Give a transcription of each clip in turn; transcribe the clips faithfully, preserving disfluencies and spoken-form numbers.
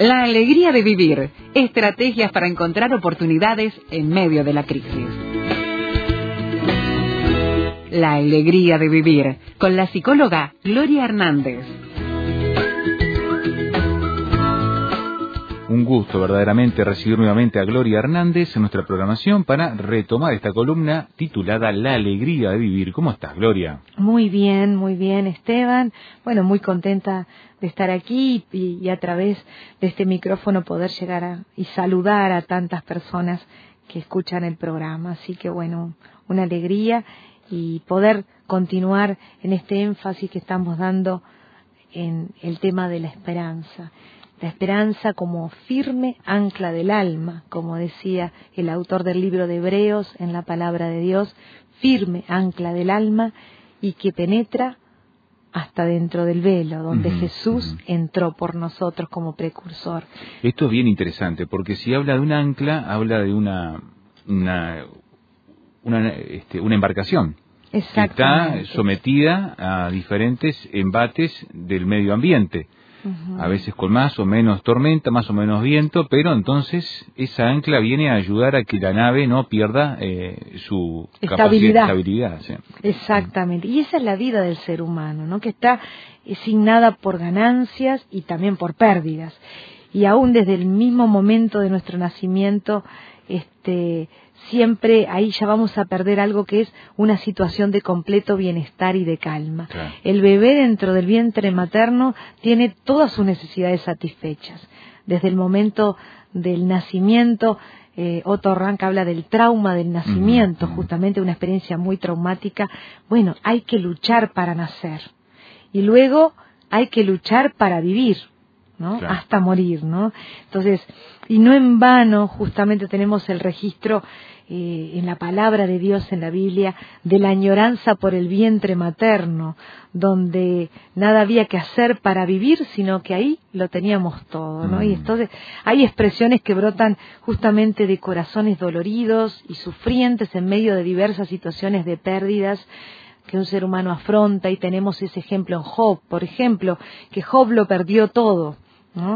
La alegría de vivir. Estrategias para encontrar oportunidades en medio de la crisis. La alegría de vivir. Con la psicóloga Gloria Hernández. Un gusto verdaderamente recibir nuevamente a Gloria Hernández en nuestra programación para retomar esta columna titulada La alegría de vivir. ¿Cómo estás, Gloria? Muy bien, muy bien, Esteban. Bueno, muy contenta de estar aquí y, y a través de este micrófono poder llegar a, y saludar a tantas personas que escuchan el programa. Así que bueno, una alegría y poder continuar en este énfasis que estamos dando en el tema de la esperanza. La esperanza como firme ancla del alma, como decía el autor del libro de Hebreos en la palabra de Dios, firme ancla del alma y que penetra hasta dentro del velo, donde uh-huh, Jesús uh-huh. entró por nosotros como precursor. Esto es bien interesante, porque si habla de un ancla, habla de una una una, este, una embarcación que está sometida a diferentes embates del medio ambiente. Uh-huh. A veces con más o menos tormenta, más o menos viento, pero entonces esa ancla viene a ayudar a que la nave no pierda eh, su estabilidad. capacidad de estabilidad. Sí. Exactamente, y esa es la vida del ser humano, ¿no? Que está signada por ganancias y también por pérdidas. Y aún desde el mismo momento de nuestro nacimiento, este, siempre ahí ya vamos a perder algo que es una situación de completo bienestar y de calma. Claro. El bebé dentro del vientre materno tiene todas sus necesidades satisfechas. Desde el momento del nacimiento, eh, Otto Rank habla del trauma del nacimiento, uh-huh. justamente una experiencia muy traumática. Bueno, hay que luchar para nacer y luego hay que luchar para vivir, ¿no? Claro. Hasta morir, ¿no? Entonces, y no en vano, justamente tenemos el registro eh, en la palabra de Dios en la Biblia de la añoranza por el vientre materno, donde nada había que hacer para vivir, sino que ahí lo teníamos todo, ¿no? Mm. Y entonces hay expresiones que brotan justamente de corazones doloridos y sufrientes en medio de diversas situaciones de pérdidas que un ser humano afronta, y tenemos ese ejemplo en Job, por ejemplo, que Job lo perdió todo, ¿no?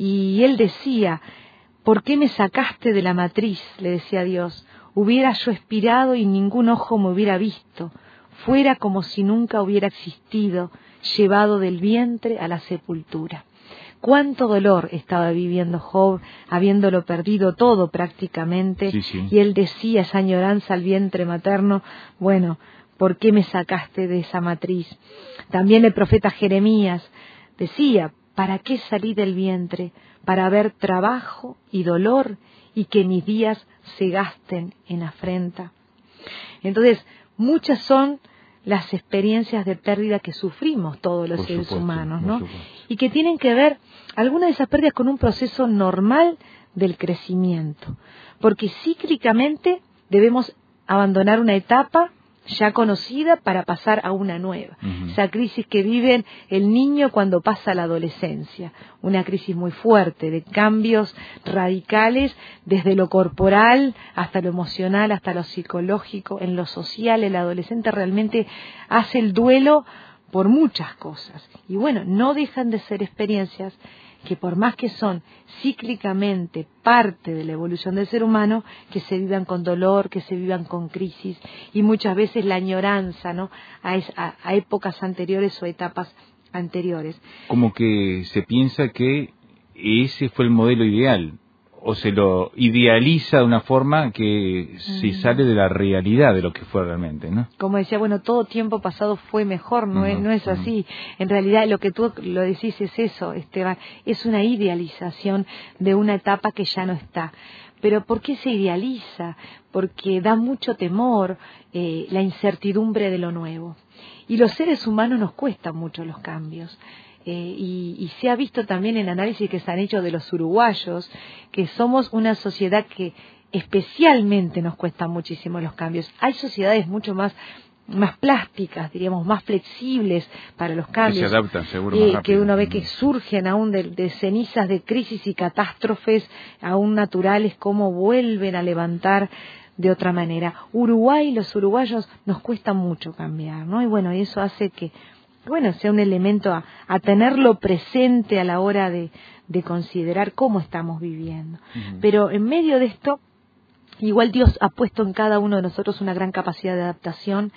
Y él decía: ¿por qué me sacaste de la matriz?, le decía a Dios. Hubiera yo expirado y ningún ojo me hubiera visto. Fuera como si nunca hubiera existido, llevado del vientre a la sepultura. Cuánto dolor estaba viviendo Job, habiéndolo perdido todo prácticamente, sí, sí. Y él decía, esa añoranza al vientre materno, bueno, ¿por qué me sacaste de esa matriz? También el profeta Jeremías decía: ¿para qué salí del vientre? Para ver trabajo y dolor y que mis días se gasten en afrenta. Entonces, muchas son las experiencias de pérdida que sufrimos todos los seres humanos, ¿no? Y que tienen que ver, algunas de esas pérdidas, con un proceso normal del crecimiento. Porque cíclicamente debemos abandonar una etapa ya conocida para pasar a una nueva. Uh-huh. Esa crisis que vive el niño cuando pasa a la adolescencia, una crisis muy fuerte de cambios radicales desde lo corporal hasta lo emocional, hasta lo psicológico, en lo social. El adolescente realmente hace el duelo por muchas cosas. Y bueno, no dejan de ser experiencias que, por más que son cíclicamente parte de la evolución del ser humano, que se vivan con dolor, que se vivan con crisis, y muchas veces la añoranza, ¿no?, a, es, a, a épocas anteriores o etapas anteriores. Como que se piensa que ese fue el modelo ideal, o se lo idealiza de una forma que mm. se sale de la realidad de lo que fue realmente, ¿no? Como decía, bueno, todo tiempo pasado fue mejor, no, uh-huh. es, no es así. Uh-huh. En realidad lo que tú lo decís es eso, Esteban, es una idealización de una etapa que ya no está. Pero ¿por qué se idealiza? Porque da mucho temor eh, la incertidumbre de lo nuevo. Y los seres humanos nos cuestan mucho los cambios. Eh, y, y se ha visto también en análisis que se han hecho de los uruguayos, que somos una sociedad que especialmente nos cuesta muchísimo los cambios. Hay sociedades mucho más más plásticas, diríamos, más flexibles para los cambios. Que se adaptan, seguro, eh, más rápido. Que uno ve que surgen aún de, de cenizas de crisis y catástrofes aún naturales, cómo vuelven a levantar de otra manera. Uruguay, los uruguayos nos cuesta mucho cambiar, ¿no? Y bueno, eso hace que bueno, sea un elemento a, a tenerlo presente a la hora de, de considerar cómo estamos viviendo. Uh-huh. Pero en medio de esto, igual Dios ha puesto en cada uno de nosotros una gran capacidad de adaptación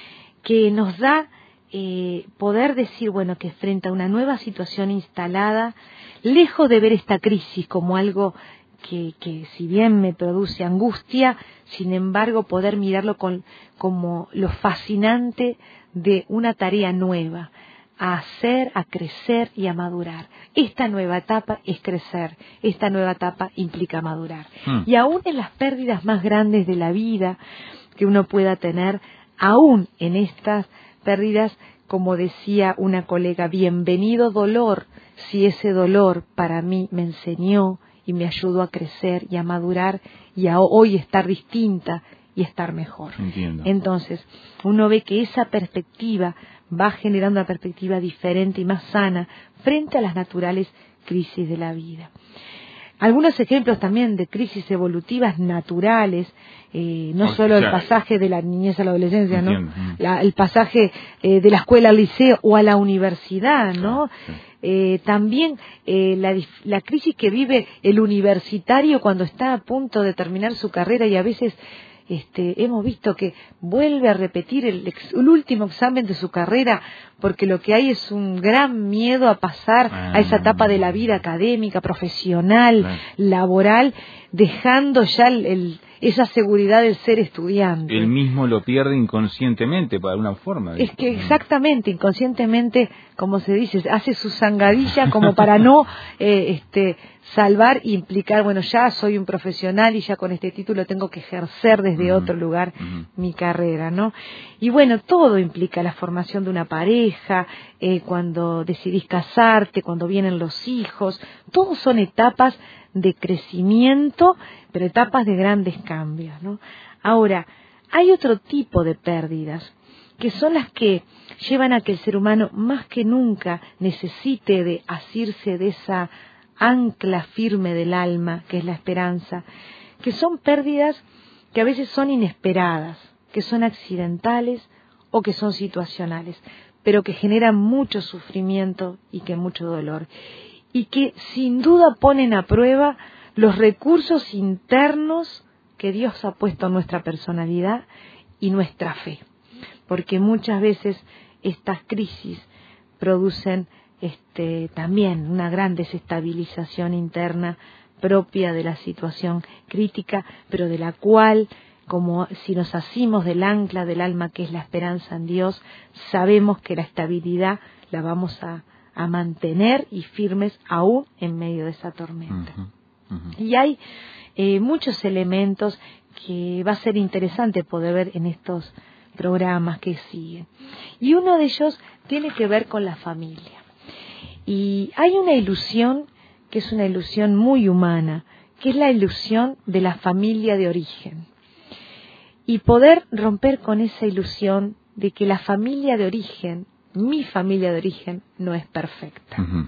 que nos da eh, poder decir, bueno, que frente a una nueva situación instalada, lejos de ver esta crisis como algo que, que si bien me produce angustia, sin embargo poder mirarlo con, como lo fascinante de una tarea nueva, a hacer, a crecer y a madurar. Esta nueva etapa es crecer, esta nueva etapa implica madurar. Mm. Y aún en las pérdidas más grandes de la vida que uno pueda tener, aún en estas pérdidas, como decía una colega, bienvenido dolor, si ese dolor para mí me enseñó y me ayudó a crecer y a madurar y a hoy estar distinta y estar mejor. Entiendo. Entonces, uno ve que esa perspectiva va generando una perspectiva diferente y más sana frente a las naturales crisis de la vida. Algunos ejemplos también de crisis evolutivas naturales, eh, no o solo sea, el pasaje de la niñez a la adolescencia, entiendo. ¿no? La, el pasaje eh, de la escuela al liceo o a la universidad, ¿no? Sí. Eh, también eh, la, la crisis que vive el universitario cuando está a punto de terminar su carrera y a veces Este, hemos visto que vuelve a repetir el, ex, el último examen de su carrera porque lo que hay es un gran miedo a pasar ah, a esa etapa de la vida académica, profesional, claro. laboral, dejando ya el, el, esa seguridad del ser estudiante. Él mismo lo pierde inconscientemente, por alguna forma. Es que exactamente, inconscientemente, como se dice, hace su zangadilla como para no eh, este, salvar e implicar, bueno, ya soy un profesional y ya con este título tengo que ejercer desde uh-huh. otro lugar uh-huh. mi carrera, ¿no? Y bueno, todo implica la formación de una pareja, eh, cuando decidís casarte, cuando vienen los hijos, todos son etapas de crecimiento, pero etapas de grandes cambios, ¿no? Ahora, hay otro tipo de pérdidas, que son las que llevan a que el ser humano más que nunca necesite de asirse de esa ancla firme del alma, que es la esperanza, que son pérdidas que a veces son inesperadas, que son accidentales o que son situacionales, pero que generan mucho sufrimiento y que mucho dolor, y que sin duda ponen a prueba los recursos internos que Dios ha puesto en nuestra personalidad y nuestra fe, porque muchas veces estas crisis producen este, también una gran desestabilización interna propia de la situación crítica, pero de la cual, como si nos asimos del ancla del alma que es la esperanza en Dios, sabemos que la estabilidad la vamos a, a mantener y firmes aún en medio de esa tormenta. Uh-huh, uh-huh. Y hay eh, muchos elementos que va a ser interesante poder ver en estos programas que siguen. Y uno de ellos tiene que ver con la familia. Y hay una ilusión que es una ilusión muy humana, que es la ilusión de la familia de origen. Y poder romper con esa ilusión de que la familia de origen, mi familia de origen, no es perfecta. Uh-huh.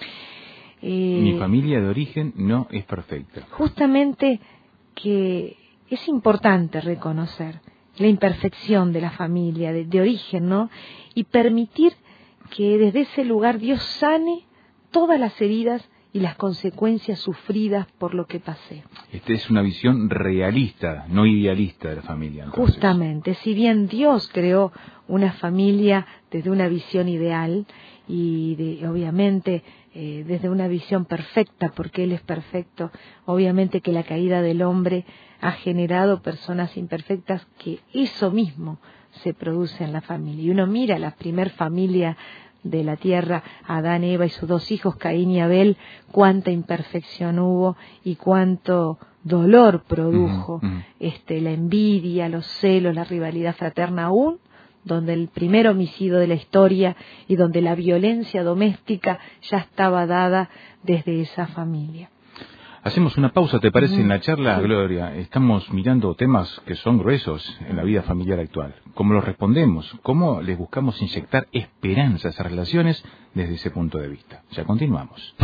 eh, mi familia de origen no es perfecta. Justamente que es importante reconocer la imperfección de la familia de, de origen, ¿no? Y permitir que desde ese lugar Dios sane todas las heridas y las consecuencias sufridas por lo que pasé. Esta es una visión realista, no idealista de la familia. Entonces. Justamente, si bien Dios creó una familia desde una visión ideal y de, obviamente eh, desde una visión perfecta, porque Él es perfecto, obviamente que la caída del hombre ha generado personas imperfectas, que eso mismo se produce en la familia. Y uno mira la primer familia de la tierra, Adán, Eva y sus dos hijos, Caín y Abel, cuánta imperfección hubo y cuánto dolor produjo uh-huh, uh-huh. este la envidia, los celos, la rivalidad fraterna, aún donde el primer homicidio de la historia y donde la violencia doméstica ya estaba dada desde esa familia. Hacemos una pausa, ¿te parece? Uh-huh. En la charla, sí. Gloria, estamos mirando temas que son gruesos en la vida familiar actual. ¿Cómo los respondemos? ¿Cómo les buscamos inyectar esperanza a esas relaciones desde ese punto de vista? Ya continuamos.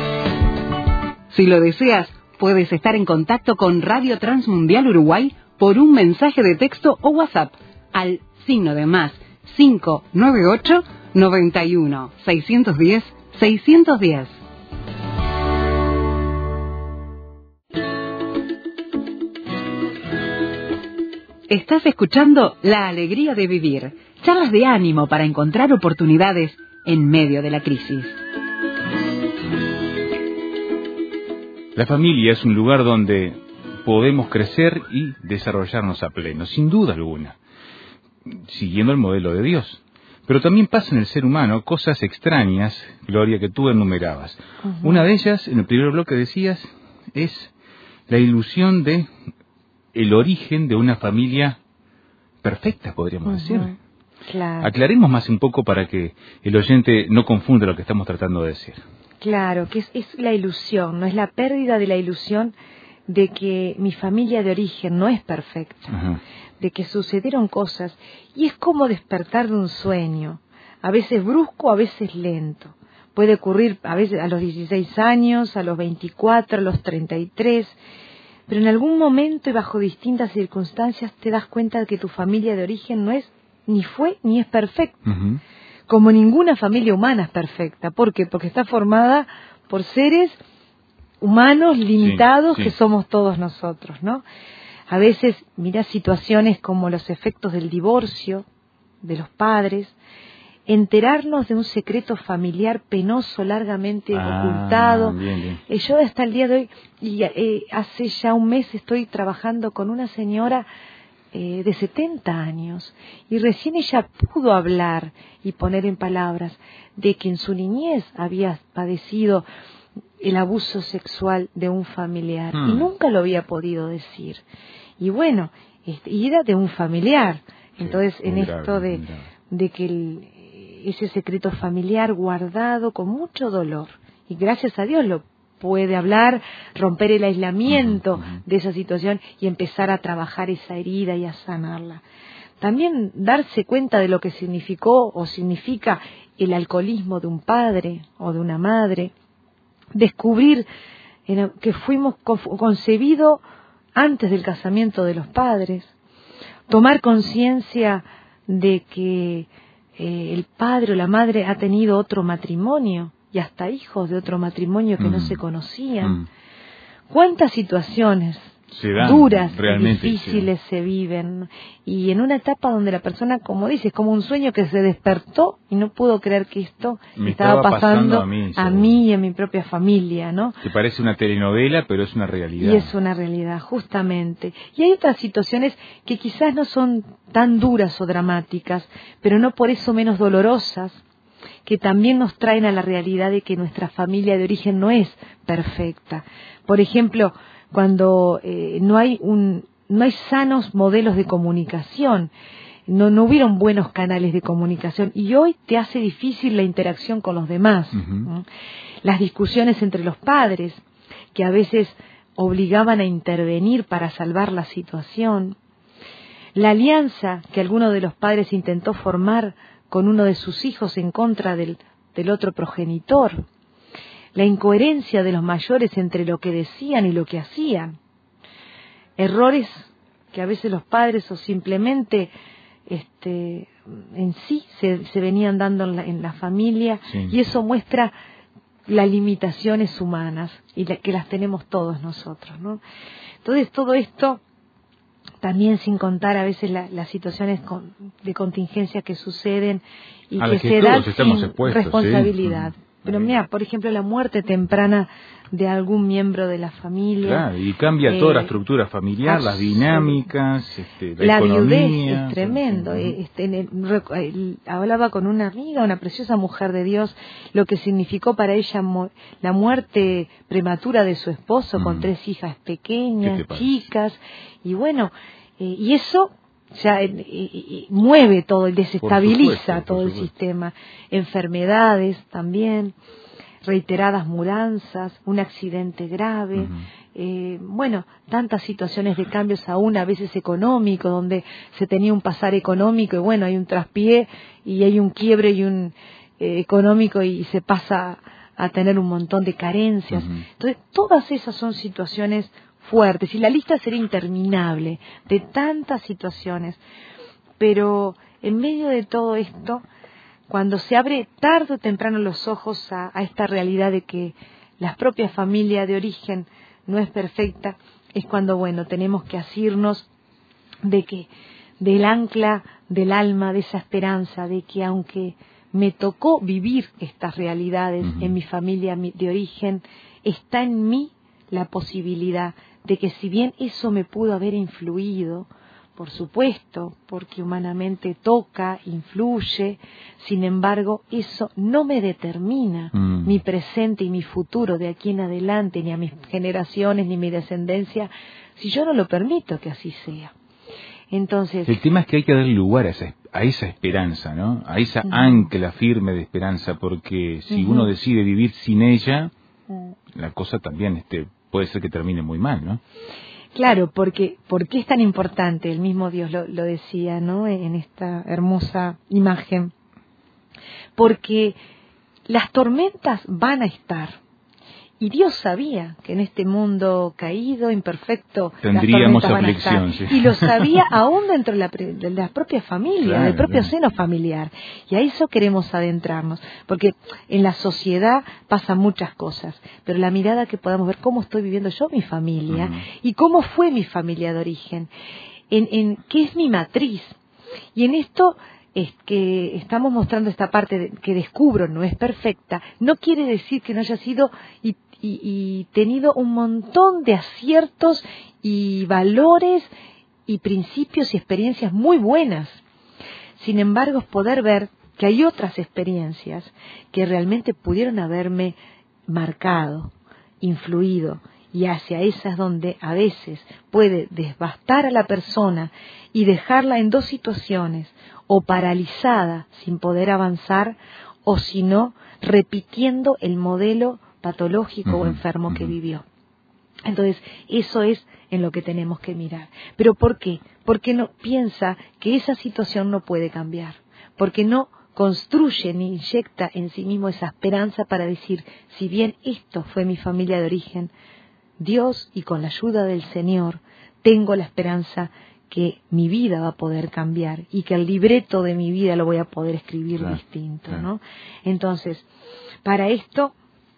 Si lo deseas, puedes estar en contacto con Radio Transmundial Uruguay por un mensaje de texto o WhatsApp al signo de más cinco nueve ocho noventa y uno, seiscientos diez, seiscientos diez. Estás escuchando La Alegría de Vivir, charlas de ánimo para encontrar oportunidades en medio de la crisis. La familia es un lugar donde podemos crecer y desarrollarnos a pleno, sin duda alguna, siguiendo el modelo de Dios. Pero también pasa en el ser humano cosas extrañas, Gloria, que tú enumerabas. Uh-huh. Una de ellas, en el primer bloque decías, es la ilusión de el origen de una familia perfecta, podríamos uh-huh. decir. Claro. Aclaremos más un poco para que el oyente no confunda lo que estamos tratando de decir. Claro, que es, es la ilusión, no es la pérdida de la ilusión de que mi familia de origen no es perfecta, uh-huh. de que sucedieron cosas, y es como despertar de un sueño, a veces brusco, a veces lento. Puede ocurrir a veces a los dieciséis años, a los veinticuatro, a los treinta y tres, pero en algún momento y bajo distintas circunstancias te das cuenta de que tu familia de origen no es, ni fue, ni es perfecta. Uh-huh. Como ninguna familia humana es perfecta. ¿Por qué? Porque está formada por seres humanos limitados, sí, sí. que somos todos nosotros, ¿no? A veces, mira, situaciones como los efectos del divorcio de los padres, enterarnos de un secreto familiar penoso, largamente ah, ocultado. Bien, bien. Eh, yo hasta el día de hoy, y eh, hace ya un mes estoy trabajando con una señora eh, de setenta años, y recién ella pudo hablar y poner en palabras de que en su niñez había padecido el abuso sexual de un familiar, hmm. y nunca lo había podido decir. Y bueno, este, y era de un familiar. Entonces, sí, en grave, esto de, de que el, ese secreto familiar guardado con mucho dolor, y gracias a Dios lo puede hablar, romper el aislamiento uh-huh, uh-huh. de esa situación y empezar a trabajar esa herida y a sanarla. También darse cuenta de lo que significó o significa el alcoholismo de un padre o de una madre, descubrir que fuimos concebidos antes del casamiento de los padres, tomar conciencia de que eh, el padre o la madre ha tenido otro matrimonio y hasta hijos de otro matrimonio que mm. no se conocían. Mm. ¿Cuántas situaciones se dan, duras y difíciles se, se viven? Y en una etapa donde la persona, como dice, es como un sueño que se despertó y no pudo creer que esto Me estaba, estaba pasando, pasando a, mí, a mí y a mi propia familia, ¿no? Que parece una telenovela, pero es una realidad. Y es una realidad, justamente. Y hay otras situaciones que quizás no son tan duras o dramáticas, pero no por eso menos dolorosas, que también nos traen a la realidad de que nuestra familia de origen no es perfecta. Por ejemplo, cuando eh, no hay un no hay sanos modelos de comunicación, no no hubieron buenos canales de comunicación, y hoy te hace difícil la interacción con los demás. Uh-huh. Las discusiones entre los padres, que a veces obligaban a intervenir para salvar la situación, la alianza que alguno de los padres intentó formar con uno de sus hijos en contra del, del otro progenitor, la incoherencia de los mayores entre lo que decían y lo que hacían, errores que a veces los padres o simplemente este, en sí se, se venían dando en la, en la familia, sí. Y eso muestra las limitaciones humanas y la, que las tenemos todos nosotros, ¿no? Entonces todo esto, también sin contar a veces la, las situaciones con, de contingencia que suceden y que, que se dan sin responsabilidad. ¿Sí? Pero mira, por ejemplo, la muerte temprana de algún miembro de la familia. Claro, y cambia eh, toda la estructura familiar, las dinámicas, este, la, la economía. viudez es tremendo. Uh-huh. Este, en el, el, hablaba con una amiga, una preciosa mujer de Dios, lo que significó para ella mo, la muerte prematura de su esposo, uh-huh. con tres hijas pequeñas, chicas, y bueno, eh, y eso ya eh, eh, mueve todo, desestabiliza supuesto, todo el sistema. Enfermedades también, reiteradas mudanzas, un accidente grave, uh-huh. eh, bueno, tantas situaciones de cambios aún a veces económicos, donde se tenía un pasar económico y bueno, hay un traspié y hay un quiebre y un eh, económico y se pasa a tener un montón de carencias. Uh-huh. Entonces, todas esas son situaciones fuertes y la lista sería interminable de tantas situaciones, pero en medio de todo esto cuando se abre tarde o temprano los ojos a, a esta realidad de que la propia familia de origen no es perfecta, es cuando, bueno, tenemos que asirnos de que, del ancla del alma, de esa esperanza, de que aunque me tocó vivir estas realidades uh-huh. en mi familia de origen, está en mí la posibilidad de que si bien eso me pudo haber influido, por supuesto, porque humanamente toca, influye, sin embargo, eso no me determina mm. mi presente y mi futuro de aquí en adelante, ni a mis generaciones, ni mi descendencia, si yo no lo permito que así sea. Entonces, el tema es que hay que darle lugar a esa, a esa esperanza, ¿no? A esa uh-huh. ancla firme de esperanza, porque si uh-huh. uno decide vivir sin ella, uh-huh. la cosa también este, puede ser que termine muy mal, ¿no? Claro, porque ¿por qué es tan importante? El mismo Dios lo, lo decía, ¿no? En esta hermosa imagen. Porque las tormentas van a estar. Y Dios sabía que en este mundo caído, imperfecto, tendríamos las tormentas van a estar. Sí. Y lo sabía aún dentro de la, de la propia familia, claro, del propio claro. seno familiar. Y a eso queremos adentrarnos. Porque en la sociedad pasan muchas cosas. Pero la mirada que podamos ver cómo estoy viviendo yo mi familia uh-huh. y cómo fue mi familia de origen. En, en qué es mi matriz. Y en esto es que estamos mostrando esta parte de, que descubro no es perfecta, no quiere decir que no haya sido y, y, y tenido un montón de aciertos y valores y principios y experiencias muy buenas. Sin embargo, es poder ver que hay otras experiencias que realmente pudieron haberme marcado, influido, y hacia esas donde a veces puede desbastar a la persona y dejarla en dos situaciones, o paralizada sin poder avanzar, o si no, repitiendo el modelo patológico uh-huh, o enfermo uh-huh. que vivió. Entonces, eso es en lo que tenemos que mirar. ¿Pero por qué? Porque no piensa que esa situación no puede cambiar, porque no construye ni inyecta en sí mismo esa esperanza para decir, si bien esto fue mi familia de origen, Dios y con la ayuda del Señor tengo la esperanza que mi vida va a poder cambiar y que el libreto de mi vida lo voy a poder escribir claro, distinto, claro. ¿no? Entonces, para esto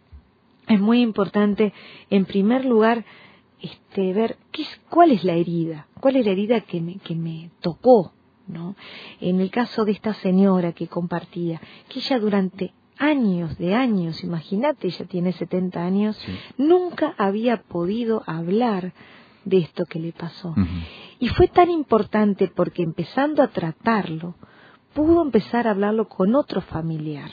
es muy importante, en primer lugar, este, ver qué es, cuál es la herida, cuál es la herida que me, que me tocó, ¿no? En el caso de esta señora que compartía, que ella durante años de años, imagínate, ella tiene setenta años, sí. nunca había podido hablar de esto que le pasó. Uh-huh. Y fue tan importante porque empezando a tratarlo, pudo empezar a hablarlo con otro familiar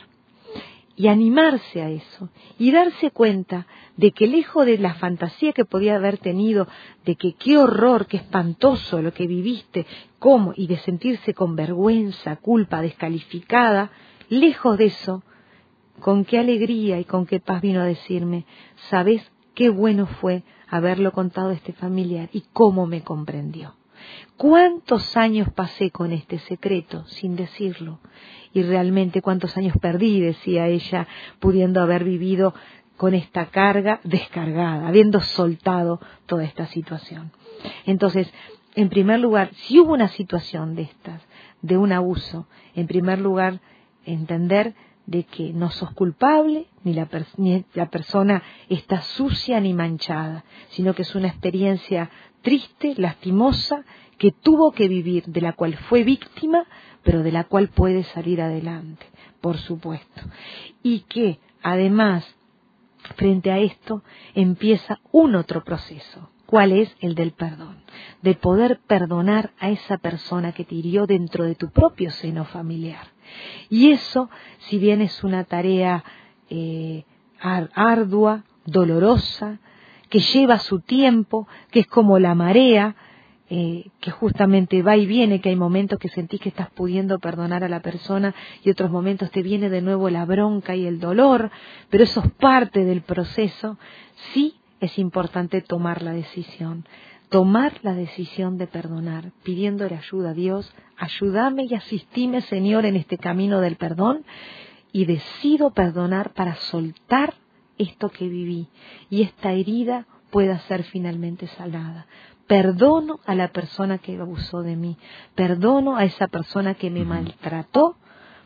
y animarse a eso y darse cuenta de que lejos de la fantasía que podía haber tenido, de que qué horror, qué espantoso lo que viviste, cómo, y de sentirse con vergüenza, culpa, descalificada, lejos de eso, con qué alegría y con qué paz vino a decirme, ¿sabes qué bueno fue haberlo contado a este familiar y cómo me comprendió? ¿Cuántos años pasé con este secreto sin decirlo? Y realmente cuántos años perdí, decía ella, pudiendo haber vivido con esta carga descargada, habiendo soltado toda esta situación. Entonces, en primer lugar, si hubo una situación de estas, de un abuso, en primer lugar, entender de que no sos culpable, ni la, pers- ni la persona está sucia ni manchada, sino que es una experiencia triste, lastimosa, que tuvo que vivir, de la cual fue víctima, pero de la cual puede salir adelante, por supuesto. Y que, además, frente a esto, empieza un otro proceso. ¿Cuál es? El del perdón. De poder perdonar a esa persona que te hirió dentro de tu propio seno familiar. Y eso, si bien es una tarea eh, ardua, dolorosa, que lleva su tiempo, que es como la marea, eh, que justamente va y viene, que hay momentos que sentís que estás pudiendo perdonar a la persona y otros momentos te viene de nuevo la bronca y el dolor, pero eso es parte del proceso. Sí es importante tomar la decisión. Tomar la decisión de perdonar, pidiéndole ayuda a Dios, ayúdame y asistime, Señor, en este camino del perdón, y decido perdonar para soltar esto que viví y esta herida pueda ser finalmente sanada. Perdono a la persona que abusó de mí, perdono a esa persona que me maltrató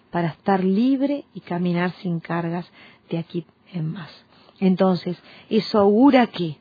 para estar libre y caminar sin cargas de aquí en más. Entonces, eso augura que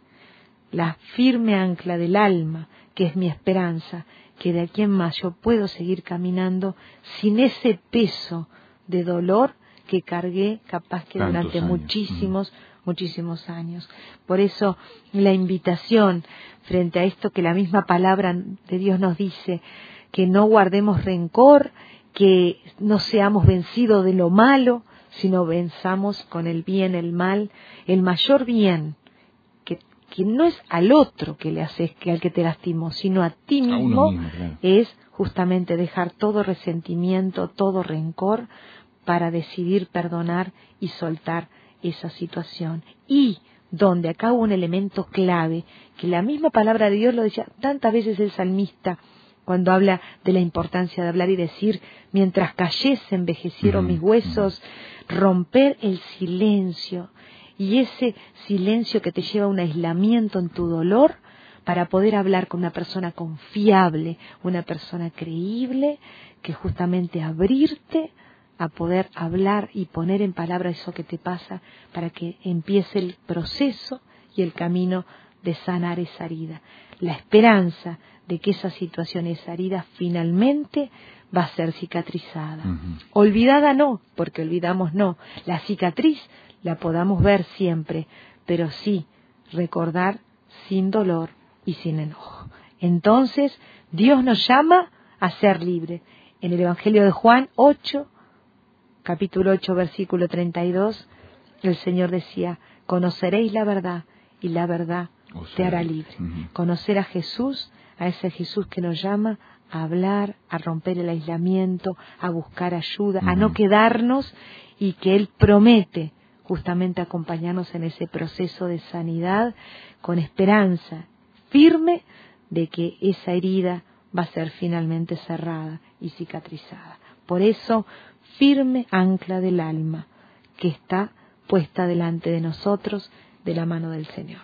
la firme ancla del alma, que es mi esperanza, que de aquí en más yo puedo seguir caminando sin ese peso de dolor que cargué capaz que Tantos durante años. muchísimos, mm. muchísimos años. Por eso la invitación frente a esto que la misma palabra de Dios nos dice, que no guardemos rencor, que no seamos vencidos de lo malo, sino venzamos con el bien el mal, el mayor bien, que, que no es al otro que le haces, que al que te lastimó, sino a ti mismo, a uno mismo, claro. Es justamente dejar todo resentimiento, todo rencor, para decidir perdonar y soltar esa situación. Y donde acá hubo un elemento clave, que la misma palabra de Dios lo decía tantas veces el salmista, cuando habla de la importancia de hablar y decir, mientras callé se envejecieron uh-huh, mis huesos, uh-huh. romper el silencio, y ese silencio que te lleva a un aislamiento en tu dolor, para poder hablar con una persona confiable, una persona creíble, que justamente abrirte a poder hablar y poner en palabras eso que te pasa, para que empiece el proceso y el camino de sanar esa herida. La esperanza de que esa situación, esa herida, finalmente va a ser cicatrizada. Uh-huh. Olvidada no, porque olvidamos no. La cicatriz la podamos ver siempre, pero sí recordar sin dolor y sin enojo. Entonces, Dios nos llama a ser libres. En el Evangelio de Juan ocho, capítulo ocho, versículo treinta y dos, el Señor decía, conoceréis la verdad y la verdad o sea, te hará libre. Uh-huh. Conocer a Jesús, a ese Jesús que nos llama a hablar, a romper el aislamiento, a buscar ayuda, uh-huh. a no quedarnos, y que Él promete justamente acompañarnos en ese proceso de sanidad con esperanza firme de que esa herida va a ser finalmente cerrada y cicatrizada. Por eso, firme ancla del alma que está puesta delante de nosotros de la mano del Señor.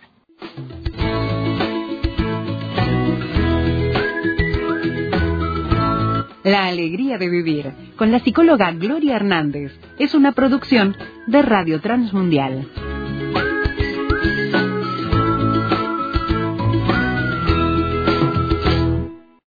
La alegría de vivir, con la psicóloga Gloria Hernández, es una producción de Radio Transmundial.